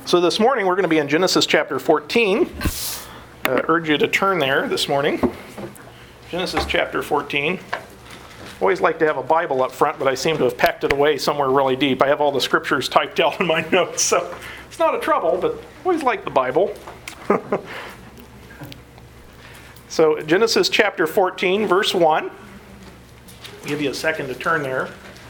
So this morning we're going to be in Genesis chapter 14. I urge you to turn there this morning. Genesis chapter 14. Always like to have a Bible up front, but I seem to have packed it away somewhere really deep. I have all the scriptures typed out in my notes, so it's not a trouble, but always like the Bible. So Genesis chapter 14, verse 1. I'll give you a second to turn there.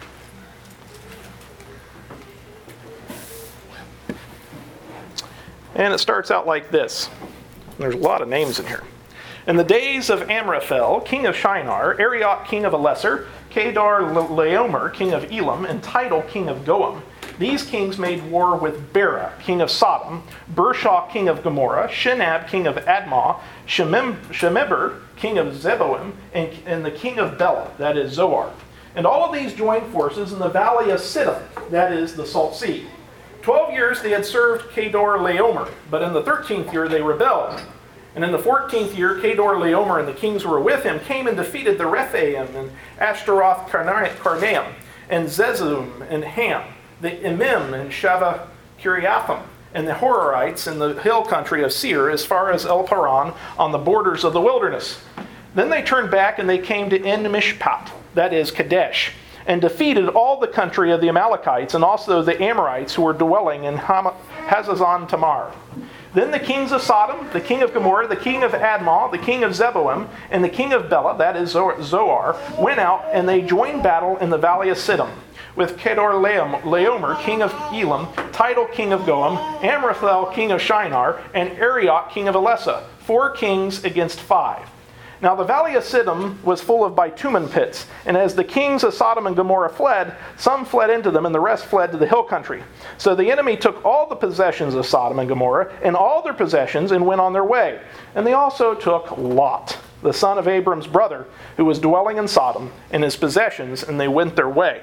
And it starts out like this. There's a lot of names in here. In the days of Amraphel, king of Shinar, Arioch, king of Eliezer, Kedar Laomer, king of Elam, and Tidal, king of Goam, these kings made war with Bera, king of Sodom, Bershah, king of Gomorrah, Shinab, king of Admah, Shemeber, king of Zeboim, and the king of Bela, that is Zoar. And all of these joined forces in the valley of Siddim, that is the Salt Sea. 12 years they had served Kedar Laomer, but in the 13th year they rebelled. And in the 14th year, Kedar Laomer and the kings who were with him came and defeated the Rephaim and Ashtaroth Karnaim, and Zezum and Ham, the Emim and Shava Kiriathim, and the Horarites in the hill country of Seir as far as El Paran on the borders of the wilderness. Then they turned back and they came to En Mishpat, that is Kadesh, and defeated all the country of the Amalekites and also the Amorites who were dwelling in Hazazon Tamar. Then the kings of Sodom, the king of Gomorrah, the king of Admah, the king of Zeboim, and the king of Bela, that is Zoar, went out and they joined battle in the valley of Siddim with Kedar Laomer, king of Elam, Tidal, king of Goam, Amraphel, king of Shinar, and Arioch, king of Eliezer, 4 kings against 5. Now the valley of Siddim was full of bitumen pits, and as the kings of Sodom and Gomorrah fled, some fled into them, and the rest fled to the hill country. So the enemy took all the possessions of Sodom and Gomorrah, and all their possessions, and went on their way. And they also took Lot, the son of Abram's brother, who was dwelling in Sodom, and his possessions, and they went their way.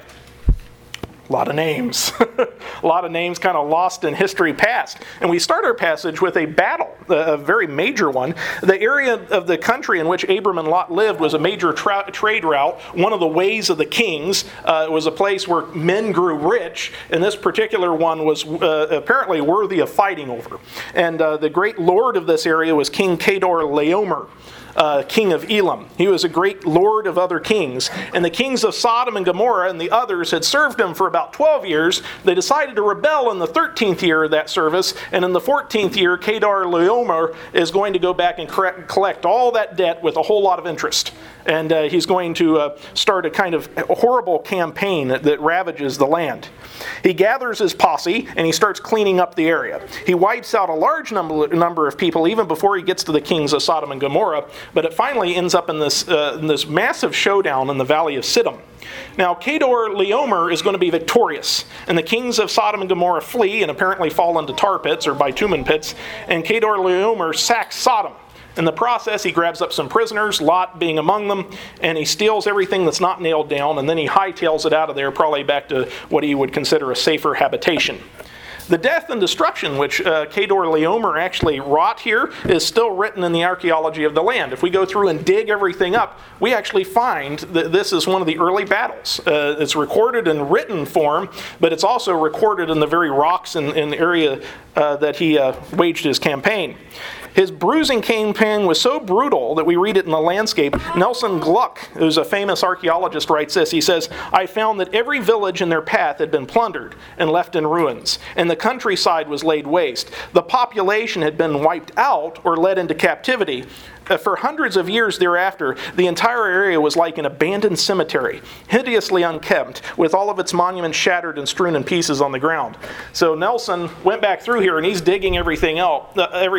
A lot of names. A lot of names kind of lost in history past. And we start our passage with a battle, a very major one. The area of the country in which Abram and Lot lived was a major trade route, one of the ways of the kings. It was a place where men grew rich, and this particular one was apparently worthy of fighting over. And the great lord of this area was King Kedar Laomer. King of Elam. He was a great lord of other kings. And the kings of Sodom and Gomorrah and the others had served him for about 12 years. They decided to rebel in the 13th year of that service. And in the 14th year, Kedar Laomer is going to go back and collect all that debt with a whole lot of interest. And he's going to start a kind of horrible campaign that ravages the land. He gathers his posse and he starts cleaning up the area. He wipes out a large number of people even before he gets to the kings of Sodom and Gomorrah, but it finally ends up in this massive showdown in the valley of Siddim. Now, Kedar Laomer is going to be victorious, and the kings of Sodom and Gomorrah flee and apparently fall into tar pits or bitumen pits, and Kedar Laomer sacks Sodom. In the process, he grabs up some prisoners, Lot being among them, and he steals everything that's not nailed down, and then he hightails it out of there, probably back to what he would consider a safer habitation. The death and destruction which Kedar Laomer actually wrought here is still written in the archaeology of the land. If we go through and dig everything up, we actually find that this is one of the early battles. It's recorded in written form, but it's also recorded in the very rocks in the area that he waged his campaign. His bruising campaign was so brutal that we read it in the landscape. Nelson Gluck, who's a famous archaeologist, writes this. He says, "I found that every village in their path had been plundered and left in ruins, and the countryside was laid waste. The population had been wiped out or led into captivity. For hundreds of years thereafter, the entire area was like an abandoned cemetery, hideously unkempt, with all of its monuments shattered and strewn in pieces on the ground." So Nelson went back through here and he's digging everything up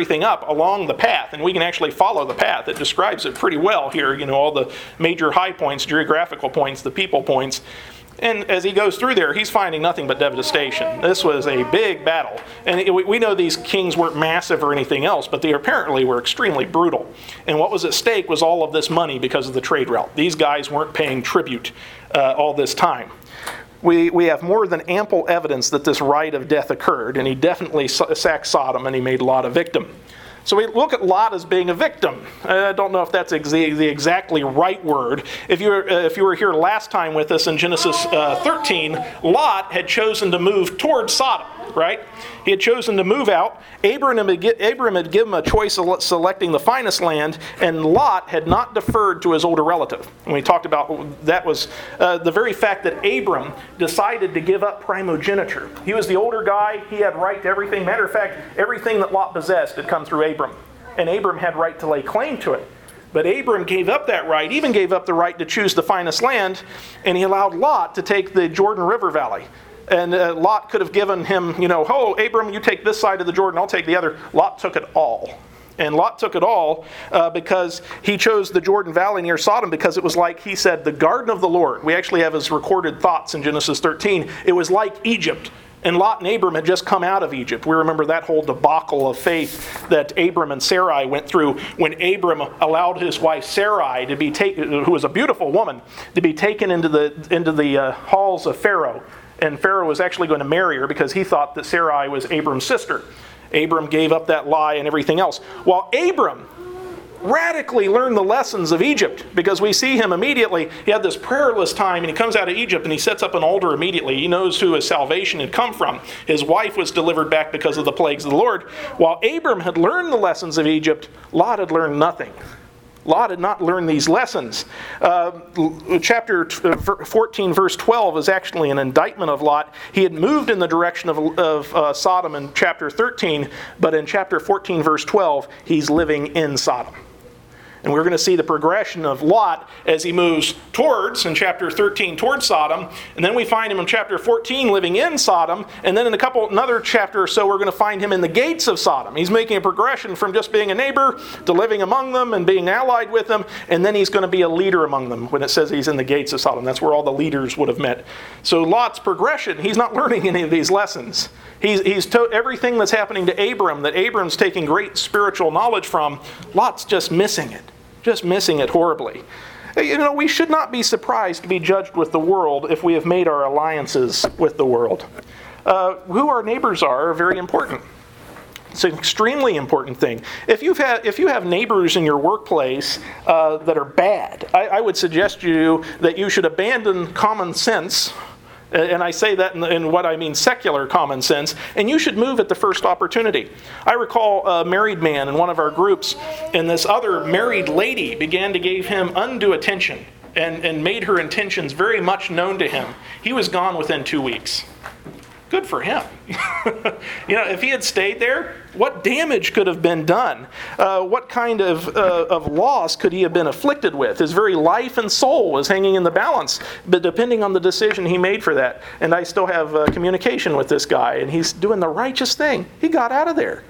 along the path, and we can actually follow the path. It describes it pretty well here, all the major high points, geographical points, the people points. And as he goes through there, he's finding nothing but devastation. This was a big battle. And we know these kings weren't massive or anything else, but they apparently were extremely brutal. And what was at stake was all of this money because of the trade route. These guys weren't paying tribute all this time. We have more than ample evidence that this rite of death occurred, and he definitely sacked Sodom and he made Lot a victim. So we look at Lot as being a victim. I don't know if that's the exactly right word. If you were here last time with us in Genesis 13, Lot had chosen to move towards Sodom. right? He had chosen to move out. Abram had given him a choice of selecting the finest land, and Lot had not deferred to his older relative. And we talked about that was the very fact that Abram decided to give up primogeniture. He was the older guy. He had right to everything. Matter of fact, everything that Lot possessed had come through Abram. And Abram had right to lay claim to it. But Abram gave up that right, even gave up the right to choose the finest land, and he allowed Lot to take the Jordan River Valley. And Lot could have given him, oh, Abram, you take this side of the Jordan, I'll take the other. Lot took it all. And Lot took it all because he chose the Jordan Valley near Sodom because it was like, he said, the garden of the Lord. We actually have his recorded thoughts in Genesis 13. It was like Egypt. And Lot and Abram had just come out of Egypt. We remember that whole debacle of faith that Abram and Sarai went through when Abram allowed his wife Sarai to be taken, who was a beautiful woman, to be taken into the halls of Pharaoh. And Pharaoh was actually going to marry her because he thought that Sarai was Abram's sister. Abram gave up that lie and everything else. While Abram radically learned the lessons of Egypt, because we see him immediately, he had this prayerless time, and he comes out of Egypt and he sets up an altar immediately. He knows who his salvation had come from. His wife was delivered back because of the plagues of the Lord. While Abram had learned the lessons of Egypt, Lot had learned nothing. Lot had not learned these lessons. Chapter 14, verse 12 is actually an indictment of Lot. He had moved in the direction of Sodom in chapter 13, but in chapter 14, verse 12, he's living in Sodom. And we're going to see the progression of Lot as he moves towards, in chapter 13, towards Sodom. And then we find him in chapter 14 living in Sodom. And then in another chapter or so, we're going to find him in the gates of Sodom. He's making a progression from just being a neighbor to living among them and being allied with them. And then he's going to be a leader among them when it says he's in the gates of Sodom. That's where all the leaders would have met. So Lot's progression, he's not learning any of these lessons. Everything that's happening to Abram, that Abram's taking great spiritual knowledge from, Lot's just missing it. Just missing it horribly. We should not be surprised to be judged with the world if we have made our alliances with the world. Who our neighbors are very important. It's an extremely important thing. If you have neighbors in your workplace that are bad, I would suggest to you that you should abandon common sense. And I say that in what I mean secular common sense, and you should move at the first opportunity. I recall a married man in one of our groups, and this other married lady began to give him undue attention and made her intentions very much known to him. He was gone within 2 weeks. Good for him. If he had stayed there, what damage could have been done? What kind of loss could he have been afflicted with? His very life and soul was hanging in the balance, but depending on the decision he made for that. And I still have communication with this guy, and he's doing the righteous thing. He got out of there.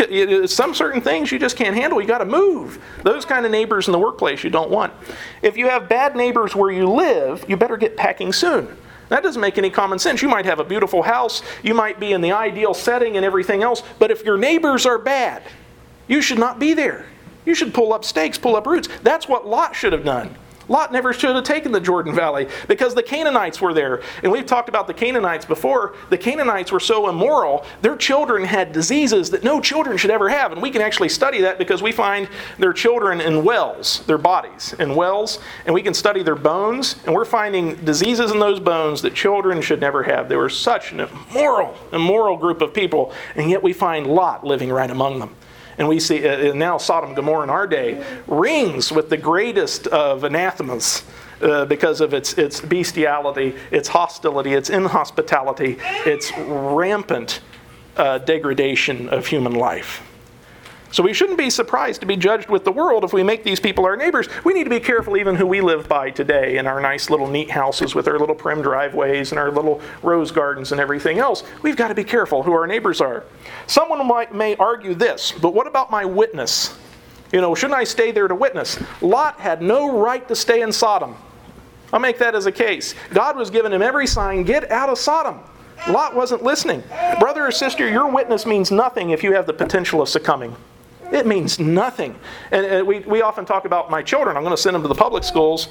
Some certain things you just can't handle. You got to move. Those kind of neighbors in the workplace you don't want. If you have bad neighbors where you live, you better get packing soon. That doesn't make any common sense. You might have a beautiful house. You might be in the ideal setting and everything else. But if your neighbors are bad, you should not be there. You should pull up stakes, pull up roots. That's what Lot should have done. Lot never should have taken the Jordan Valley because the Canaanites were there. And we've talked about the Canaanites before. The Canaanites were so immoral, their children had diseases that no children should ever have. And we can actually study that because we find their children in wells, their bodies in wells, and we can study their bones. And we're finding diseases in those bones that children should never have. They were such an immoral group of people, and yet we find Lot living right among them. And we see now Sodom and Gomorrah in our day rings with the greatest of anathemas because of its bestiality, its hostility, its inhospitality, its rampant degradation of human life. So we shouldn't be surprised to be judged with the world if we make these people our neighbors. We need to be careful even who we live by today in our nice little neat houses with our little prim driveways and our little rose gardens and everything else. We've got to be careful who our neighbors are. Someone may argue this, but what about my witness? Shouldn't I stay there to witness? Lot had no right to stay in Sodom. I'll make that as a case. God was giving him every sign, get out of Sodom. Lot wasn't listening. Brother or sister, your witness means nothing if you have the potential of succumbing. It means nothing. And we often talk about my children. I'm going to send them to the public schools.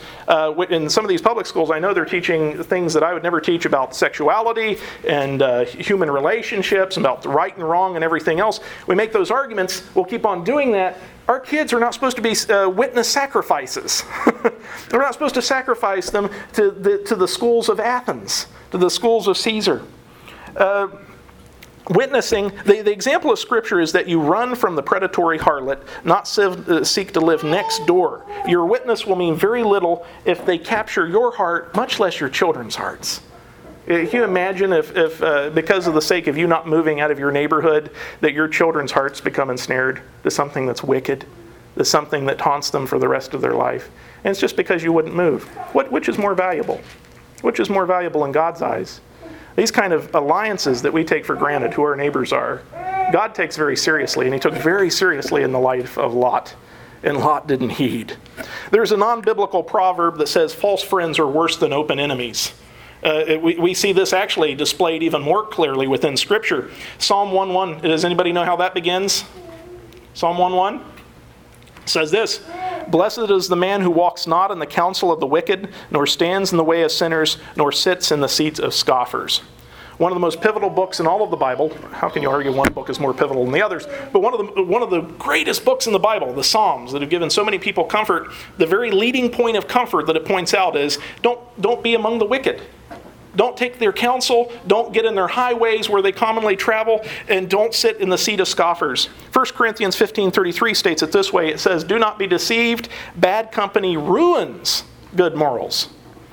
In some of these public schools, I know they're teaching things that I would never teach about sexuality and human relationships, about the right and wrong and everything else. We make those arguments. We'll keep on doing that. Our kids are not supposed to be witness sacrifices. We're not supposed to sacrifice them to the schools of Athens, to the schools of Caesar. Witnessing, the example of Scripture is that you run from the predatory harlot, not seek to live next door. Your witness will mean very little if they capture your heart, much less your children's hearts. Can you imagine if because of the sake of you not moving out of your neighborhood, that your children's hearts become ensnared to something that's wicked, to something that taunts them for the rest of their life? And it's just because you wouldn't move. Which is more valuable? Which is more valuable in God's eyes? These kind of alliances that we take for granted, who our neighbors are, God takes very seriously, and he took very seriously in the life of Lot. And Lot didn't heed. There's a non-biblical proverb that says false friends are worse than open enemies. We see this actually displayed even more clearly within Scripture. Psalm 1:1, does anybody know how that begins? Psalm 1:1 says this: "Blessed is the man who walks not in the counsel of the wicked, nor stands in the way of sinners, nor sits in the seats of scoffers." One of the most pivotal books in all of the Bible. How can you argue one book is more pivotal than the others? But one of the greatest books in the Bible, the Psalms, that have given so many people comfort. The very leading point of comfort that it points out is don't be among the wicked. Don't take their counsel, don't get in their highways where they commonly travel, and don't sit in the seat of scoffers. 1 Corinthians 15:33 states it this way. It says, "Do not be deceived, bad company ruins good morals."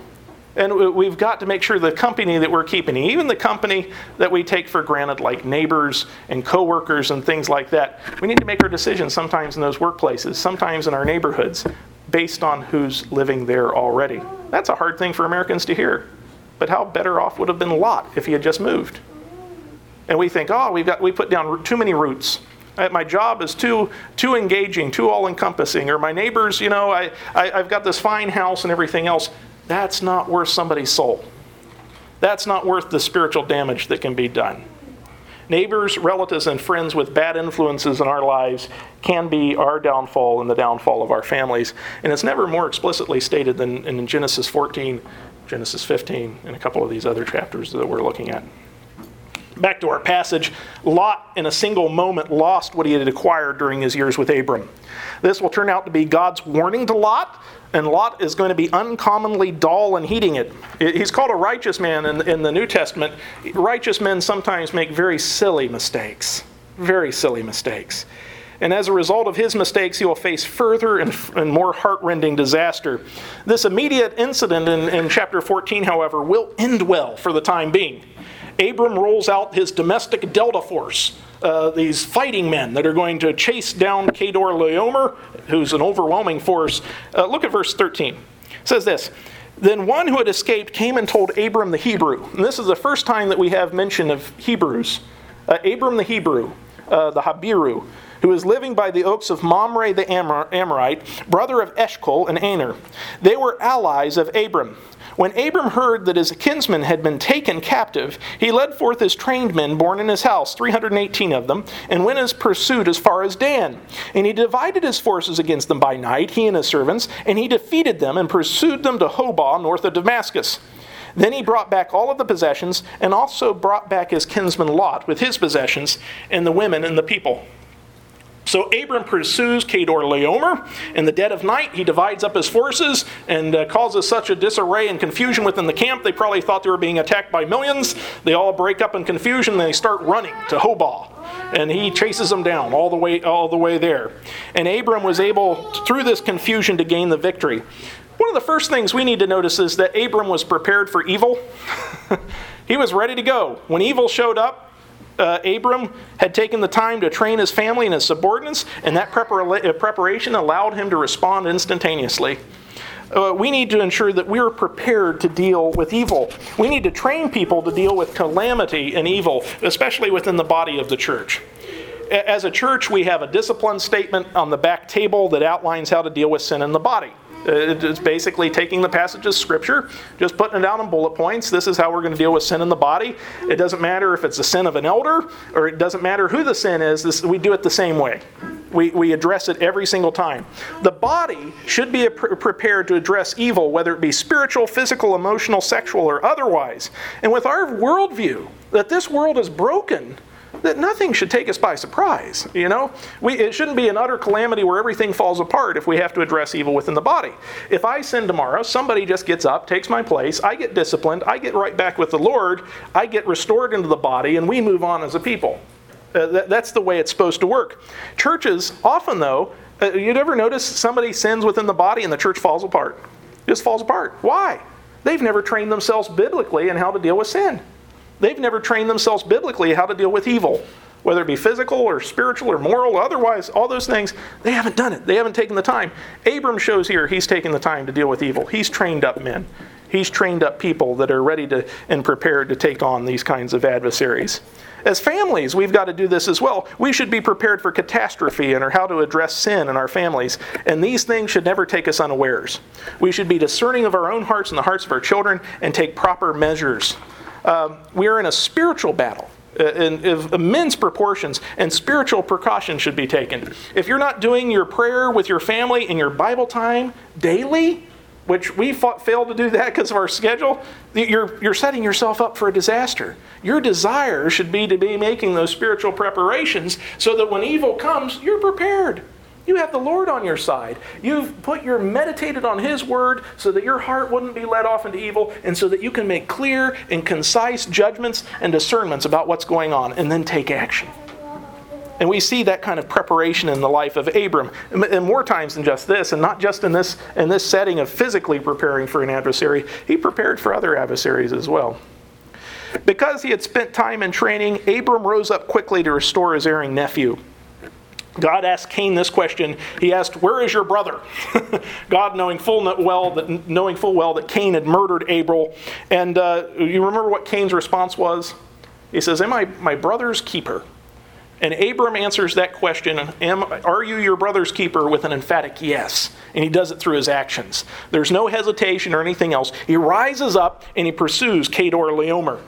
And we've got to make sure the company that we're keeping, even the company that we take for granted, like neighbors and coworkers and things like that, we need to make our decisions sometimes in those workplaces, sometimes in our neighborhoods, based on who's living there already. That's a hard thing for Americans to hear. But how better off would have been Lot if he had just moved? And we think, we put down too many roots. My job is too engaging, too all-encompassing. Or my neighbors, I've got this fine house and everything else. That's not worth somebody's soul. That's not worth the spiritual damage that can be done. Neighbors, relatives, and friends with bad influences in our lives can be our downfall and the downfall of our families. And it's never more explicitly stated than in Genesis 14, Genesis 15, and a couple of these other chapters that we're looking at. Back to our passage, Lot in a single moment lost what he had acquired during his years with Abram. This will turn out to be God's warning to Lot, and Lot is going to be uncommonly dull in heeding it. He's called a righteous man in the New Testament. Righteous men sometimes make very silly mistakes. Very silly mistakes. And as a result of his mistakes, he will face further and more heart-rending disaster. This immediate incident in chapter 14, however, will end well for the time being. Abram rolls out his domestic Delta force, these fighting men that are going to chase down Kedorlaomer, who's an overwhelming force. Look at verse 13. It says this: "Then one who had escaped came and told Abram the Hebrew." And this is the first time that we have mention of Hebrews. Abram the Hebrew, the Habiru, who is living by the oaks of Mamre the Amorite, brother of Eshcol and Aner. They were allies of Abram. When Abram heard that his kinsman had been taken captive, he led forth his trained men born in his house, 318 of them, and went in pursuit as far as Dan. And he divided his forces against them by night, he and his servants, and he defeated them and pursued them to Hobah, north of Damascus. Then he brought back all of the possessions, and also brought back his kinsman Lot with his possessions, and the women and the people. So Abram pursues Kedorlaomer. In the dead of night, he divides up his forces and causes such a disarray and confusion within the camp. They probably thought they were being attacked by millions. They all break up in confusion, and they start running to Hobah. And he chases them down all the way there. And Abram was able, through this confusion, to gain the victory. One of the first things we need to notice is that Abram was prepared for evil. He was ready to go. When evil showed up, Abram had taken the time to train his family and his subordinates, and that preparation allowed him to respond instantaneously. We need to ensure that we're prepared to deal with evil. We need to train people to deal with calamity and evil, especially within the body of the church. As a church, we have a discipline statement on the back table that outlines how to deal with sin in the body. It's basically taking the passage of Scripture, just putting it down in bullet points. This is how we're going to deal with sin in the body. It doesn't matter if it's the sin of an elder, or it doesn't matter who the sin is. We do it the same way. We address it every single time. The body should be prepared to address evil, whether it be spiritual, physical, emotional, sexual, or otherwise. And with our worldview, that this world is broken, that nothing should take us by surprise. It shouldn't be an utter calamity where everything falls apart if we have to address evil within the body. If I sin tomorrow, somebody just gets up, takes my place, I get disciplined, I get right back with the Lord, I get restored into the body, and we move on as a people. That's the way it's supposed to work. Churches, often though, you'd ever notice somebody sins within the body and the church falls apart? It just falls apart. Why? They've never trained themselves biblically in how to deal with sin. They've never trained themselves biblically how to deal with evil, whether it be physical or spiritual or moral or otherwise, all those things. They haven't done it. They haven't taken the time. Abram shows here he's taken the time to deal with evil. He's trained up men. He's trained up people that are ready to and prepared to take on these kinds of adversaries. As families, we've got to do this as well. We should be prepared for catastrophe and how to address sin in our families. And these things should never take us unawares. We should be discerning of our own hearts and the hearts of our children and take proper measures. We are in a spiritual battle in immense proportions, and spiritual precautions should be taken. If you're not doing your prayer with your family in your Bible time daily, which we failed to do that because of our schedule, you're setting yourself up for a disaster. Your desire should be to be making those spiritual preparations so that when evil comes, you're prepared. You have the Lord on your side. You've meditated on His Word so that your heart wouldn't be led off into evil, and so that you can make clear and concise judgments and discernments about what's going on, and then take action. And we see that kind of preparation in the life of Abram, and more times than just this, and not just in this setting of physically preparing for an adversary. He prepared for other adversaries as well. Because he had spent time in training, Abram rose up quickly to restore his erring nephew. God asked Cain this question. He asked, "Where is your brother?" God knowing full well that Cain had murdered Abel. And you remember what Cain's response was? He says, "Am I my brother's keeper?" And Abram answers that question, "Are you your brother's keeper?" with an emphatic yes. And he does it through his actions. There's no hesitation or anything else. He rises up and he pursues Kedorlaomer.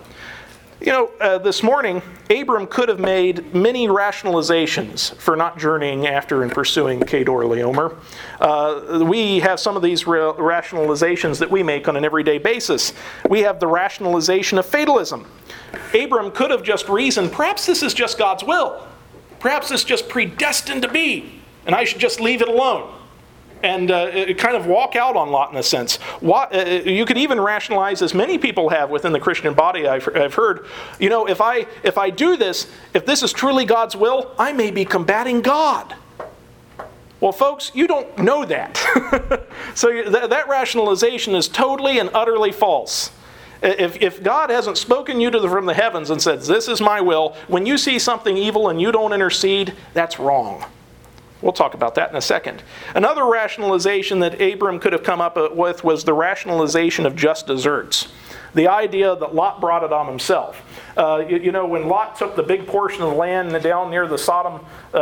This morning, Abram could have made many rationalizations for not journeying after and pursuing Kedorlaomer. We have some of these rationalizations that we make on an everyday basis. We have the rationalization of fatalism. Abram could have just reasoned, perhaps this is just God's will. Perhaps it's just predestined to be, and I should just leave it alone. And kind of walk out on Lot in a sense. You could even rationalize, as many people have within the Christian body I've heard, if I do this, if this is truly God's will, I may be combating God. Well, folks, you don't know that. So that rationalization is totally and utterly false. If God hasn't spoken you from the heavens and said, "This is my will," when you see something evil and you don't intercede, that's wrong. We'll talk about that in a second. Another rationalization that Abram could have come up with was the rationalization of just deserts. The idea that Lot brought it on himself. When Lot took the big portion of the land down near Sodom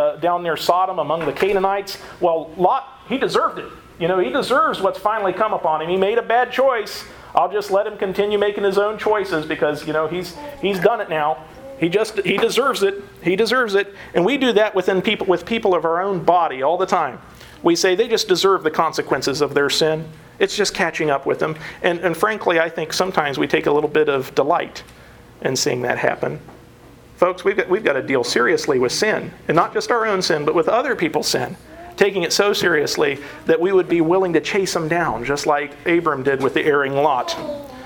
among the Canaanites, well, Lot, he deserved it. He deserves what's finally come upon him. He made a bad choice. I'll just let him continue making his own choices because, he's done it now. He deserves it. He deserves it. And we do that with people of our own body all the time. We say they just deserve the consequences of their sin. It's just catching up with them. And frankly, I think sometimes we take a little bit of delight in seeing that happen. Folks, we've got to deal seriously with sin. And not just our own sin, but with other people's sin. Taking it so seriously that we would be willing to chase them down, just like Abram did with the erring Lot.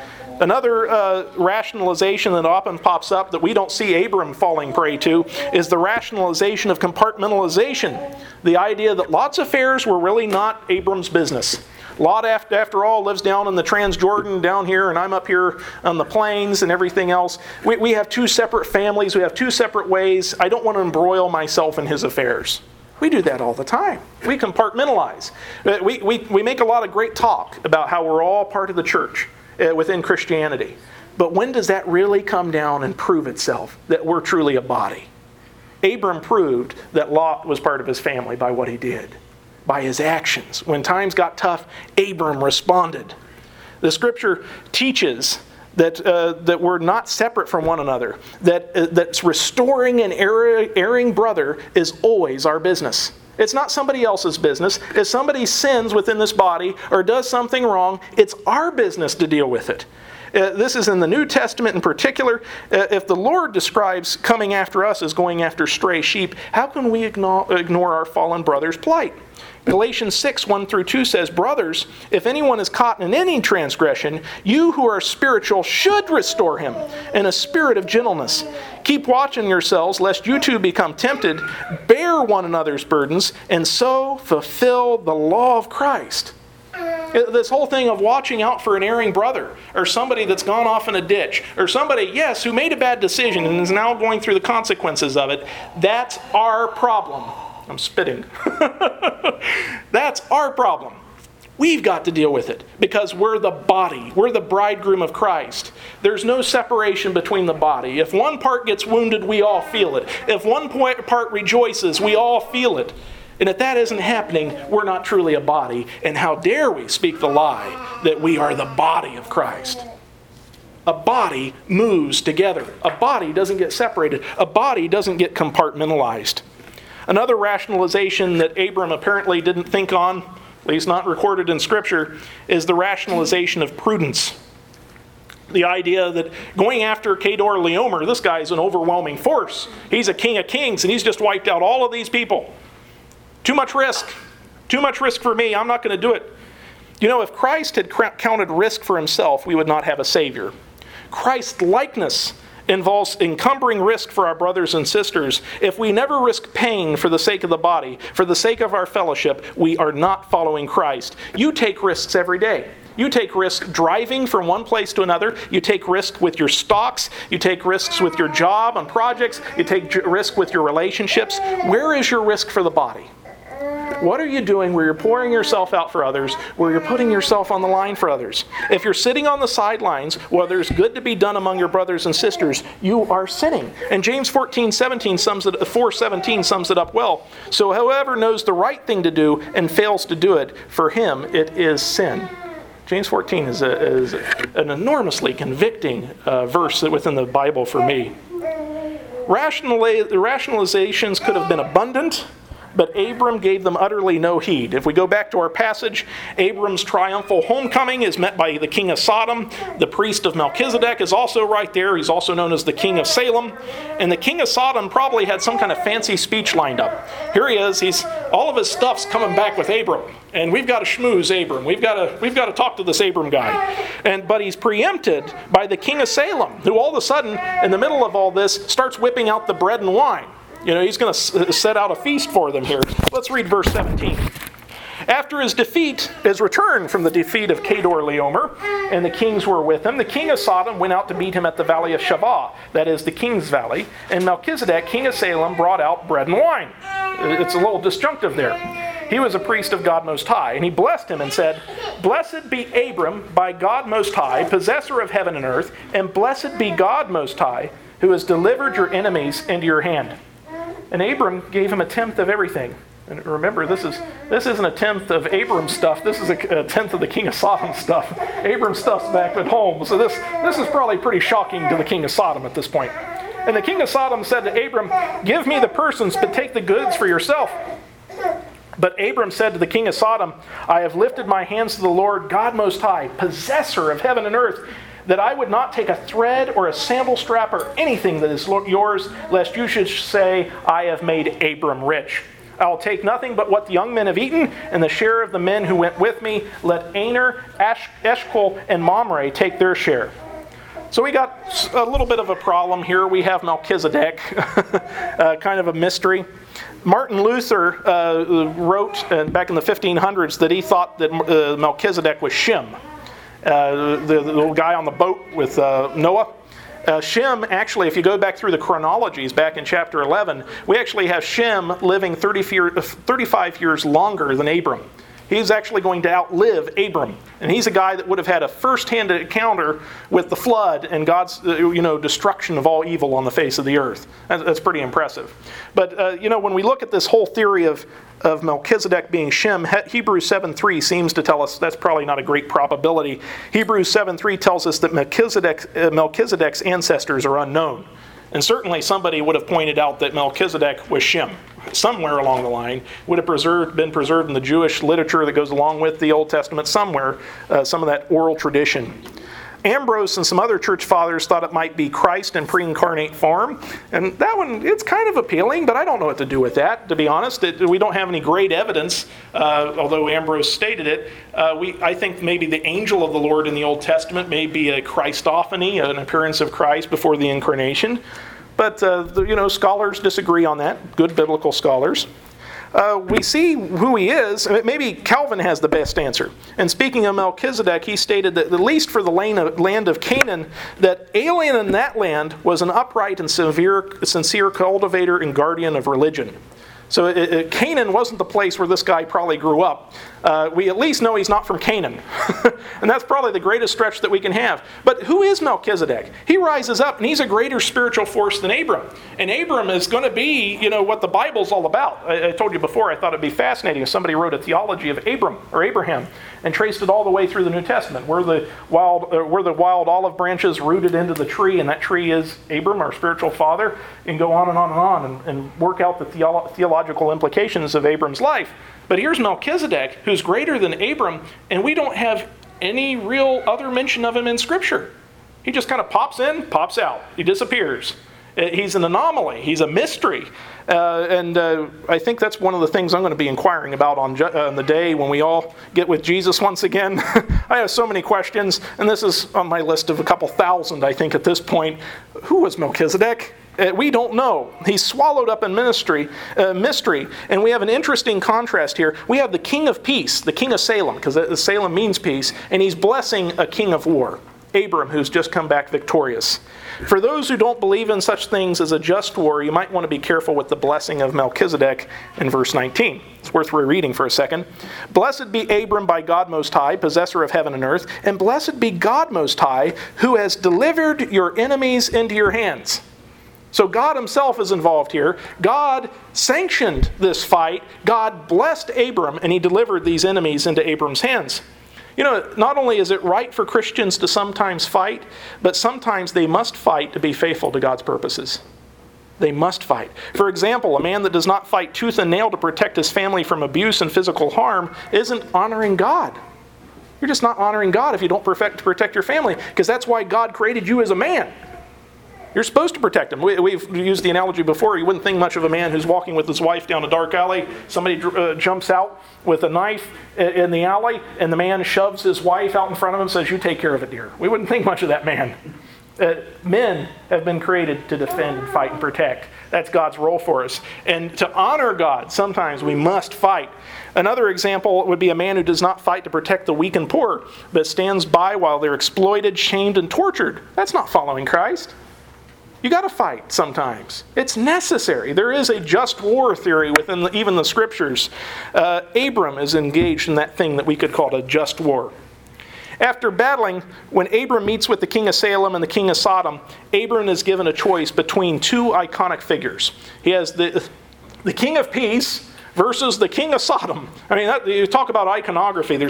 Another rationalization that often pops up that we don't see Abram falling prey to is the rationalization of compartmentalization. The idea that Lot's affairs were really not Abram's business. Lot, after all, lives down in the Transjordan down here, and I'm up here on the plains and everything else. We have two separate families. We have two separate ways. I don't want to embroil myself in his affairs. We do that all the time. We compartmentalize. We make a lot of great talk about how we're all part of the church within Christianity. But when does that really come down and prove itself that we're truly a body? Abram proved that Lot was part of his family by what he did, by his actions. When times got tough, Abram responded. The Scripture teaches that we're not separate from one another, that restoring an erring brother is always our business. It's not somebody else's business. If somebody sins within this body or does something wrong, it's our business to deal with it. This is in the New Testament in particular. If the Lord describes coming after us as going after stray sheep, how can we ignore our fallen brother's plight? Galatians 6, 1 through 2 says, "Brothers, if anyone is caught in any transgression, you who are spiritual should restore him in a spirit of gentleness. Keep watching yourselves, lest you too become tempted. Bear one another's burdens, and so fulfill the law of Christ." This whole thing of watching out for an erring brother, or somebody that's gone off in a ditch, or somebody, yes, who made a bad decision and is now going through the consequences of it, that's our problem. I'm spitting. That's our problem. We've got to deal with it because we're the body. We're the bridegroom of Christ. There's no separation between the body. If one part gets wounded, we all feel it. If one part rejoices, we all feel it. And if that isn't happening, we're not truly a body. And how dare we speak the lie that we are the body of Christ? A body moves together. A body doesn't get separated. A body doesn't get compartmentalized. Another rationalization that Abram apparently didn't think on, at least not recorded in Scripture, is the rationalization of prudence. The idea that going after Kedorlaomer, this guy's an overwhelming force. He's a king of kings, and he's just wiped out all of these people. Too much risk. Too much risk for me. I'm not going to do it. You know, if Christ had counted risk for himself, we would not have a Savior. Christ-likeness involves encumbering risk for our brothers and sisters. If we never risk pain for the sake of the body, for the sake of our fellowship, we are not following Christ. You take risks every day. You take risk driving from one place to another. You take risk with your stocks. You take risks with your job and projects. You take risk with your relationships. Where is your risk for the body? What are you doing where you're pouring yourself out for others, where you're putting yourself on the line for others? If you're sitting on the sidelines while there's good to be done among your brothers and sisters, you are sinning. And James 4:17 sums it up well. So whoever knows the right thing to do and fails to do it, for him it is sin. James 14 is an enormously convicting verse within the Bible for me. Rationalizations could have been abundant, but Abram gave them utterly no heed. If we go back to our passage, Abram's triumphal homecoming is met by the king of Sodom. The priest of Melchizedek is also right there. He's also known as the king of Salem. And the king of Sodom probably had some kind of fancy speech lined up. Here he is. All of his stuff's coming back with Abram. And we've got to schmooze Abram. We've got to talk to this Abram guy. But he's preempted by the king of Salem, who all of a sudden, in the middle of all this, starts whipping out the bread and wine. You know, he's going to set out a feast for them here. Let's read verse 17. After his return from the defeat of Kedorlaomer, and the kings were with him, the king of Sodom went out to meet him at the valley of Shavah, that is the king's valley, and Melchizedek, king of Salem, brought out bread and wine. It's a little disjunctive there. He was a priest of God Most High, and he blessed him and said, "Blessed be Abram by God Most High, possessor of heaven and earth, and blessed be God Most High, who has delivered your enemies into your hand." And Abram gave him a tenth of everything. And remember, this isn't a tenth of Abram's stuff. This is a tenth of the king of Sodom stuff. Abram's stuff's back at home. So this is probably pretty shocking to the king of Sodom at this point. And the king of Sodom said to Abram, "Give me the persons, but take the goods for yourself." But Abram said to the king of Sodom, "I have lifted my hands to the Lord, God Most High, possessor of heaven and earth, that I would not take a thread or a sandal strap or anything that is yours, lest you should say, I have made Abram rich. I will take nothing but what the young men have eaten, and the share of the men who went with me. Let Aner, Eshcol, and Mamre take their share." So we got a little bit of a problem here. We have Melchizedek, kind of a mystery. Martin Luther wrote back in the 1500s that he thought that Melchizedek was Shem. The little guy on the boat with Noah. Shem, actually, if you go back through the chronologies back in chapter 11, we actually have Shem living 35 years longer than Abram. He's actually going to outlive Abram. And he's a guy that would have had a first-hand encounter with the flood and God's destruction of all evil on the face of the earth. That's pretty impressive. But when we look at this whole theory of Melchizedek being Shem, Hebrews 7:3 seems to tell us that's probably not a great probability. Hebrews 7:3 tells us that Melchizedek's ancestors are unknown. And certainly somebody would have pointed out that Melchizedek was Shem. Somewhere along the line would have been preserved in the Jewish literature that goes along with the Old Testament somewhere, some of that oral tradition. Ambrose and some other church fathers thought it might be Christ in pre-incarnate form. And that one, it's kind of appealing, but I don't know what to do with that, to be honest. We don't have any great evidence, although Ambrose stated it. I think maybe the angel of the Lord in the Old Testament may be a Christophany, an appearance of Christ before the incarnation. But, scholars disagree on that, good biblical scholars. We see who he is. Maybe Calvin has the best answer. And speaking of Melchizedek, he stated that at least for the land of Canaan, that alien in that land was an upright and sincere cultivator and guardian of religion. So Canaan wasn't the place where this guy probably grew up. We at least know he's not from Canaan. And that's probably the greatest stretch that we can have. But who is Melchizedek? He rises up and he's a greater spiritual force than Abram. And Abram is going to be, what the Bible's all about. I told you before, I thought it'd be fascinating if somebody wrote a theology of Abram or Abraham and traced it all the way through the New Testament. Where the wild olive branches rooted into the tree, and that tree is Abram, our spiritual father, and go on and on and on and work out the theological implications of Abram's life. But here's Melchizedek, who's greater than Abram, and we don't have any real other mention of him in Scripture. He just kind of pops in, pops out. He disappears. He's an anomaly. He's a mystery. And I think that's one of the things I'm going to be inquiring about on the day when we all get with Jesus once again. I have so many questions, and this is on my list of a couple thousand, I think, at this point. Who was Melchizedek? We don't know. He's swallowed up in mystery, and we have an interesting contrast here. We have the king of peace, the king of Salem, because Salem means peace, and he's blessing a king of war, Abram, who's just come back victorious. For those who don't believe in such things as a just war, you might want to be careful with the blessing of Melchizedek in verse 19. It's worth rereading for a second. Blessed be Abram by God Most High, possessor of heaven and earth, and blessed be God Most High, who has delivered your enemies into your hands. So God himself is involved here. God sanctioned this fight. God blessed Abram, and he delivered these enemies into Abram's hands. Not only is it right for Christians to sometimes fight, but sometimes they must fight to be faithful to God's purposes. They must fight. For example, a man that does not fight tooth and nail to protect his family from abuse and physical harm isn't honoring God. You're just not honoring God if you don't protect your family, because that's why God created you as a man. You're supposed to protect him. We've used the analogy before. You wouldn't think much of a man who's walking with his wife down a dark alley. Somebody jumps out with a knife in the alley, and the man shoves his wife out in front of him and says, "You take care of it, dear." We wouldn't think much of that man. Men have been created to defend and fight and protect. That's God's role for us. And to honor God, sometimes we must fight. Another example would be a man who does not fight to protect the weak and poor, but stands by while they're exploited, shamed, and tortured. That's not following Christ. You got to fight sometimes. It's necessary. There is a just war theory within even the Scriptures. Abram is engaged in that thing that we could call a just war. After battling, when Abram meets with the king of Salem and the king of Sodom, Abram is given a choice between two iconic figures. He has the king of peace versus the king of Sodom. You talk about iconography.